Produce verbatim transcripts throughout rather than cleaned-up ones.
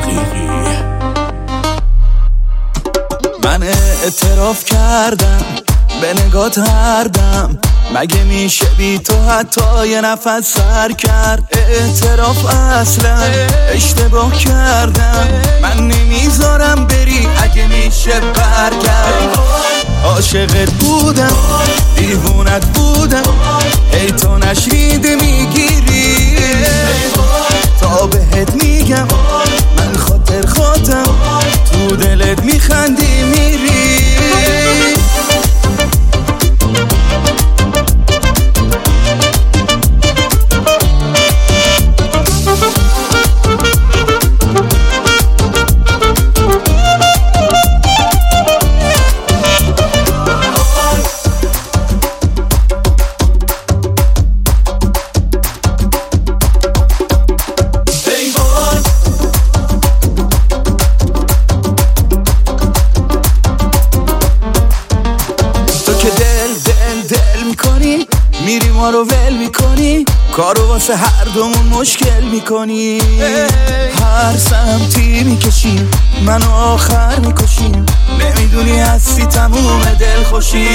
حقیقی. من اعتراف کردم به نگات هر دم، مگه میشه بی تو حتی یه نفس سر کرد؟ اعتراف اصلا اشتباه کردم، من نمیذارم بری اگه میشه برگرد. عاشقت بودم دیوونت بودم، ای تو نشنیده میگیری تا بهت میگم من خاطر خودم، تو دلت میخندی میری. میری ما رو ول میکنی، کارو واسه هر دومون مشکل میکنی. هر سمتی میکشیم منو آخر میکشیم، نمیدونی هستی تموم دل خوشی.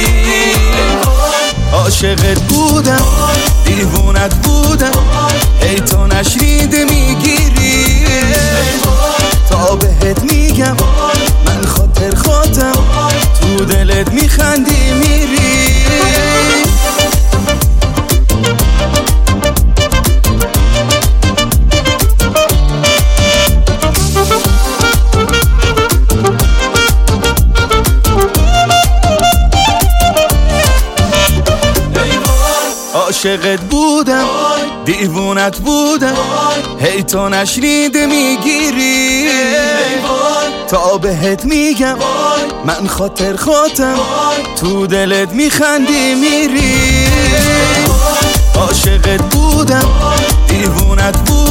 عاشقت بودم دیوونت بودم، ای تو نشنیده میگیری تا بهت میگم من خاطر خودم، تو دلت میخندی میری. عاشقت بودم دیوونت بودم، هی تو نشنیده میگیری تا بهت میگم من خاطر خودم، تو دلت میخندی میری. عاشقت بودم دیوونت بودم،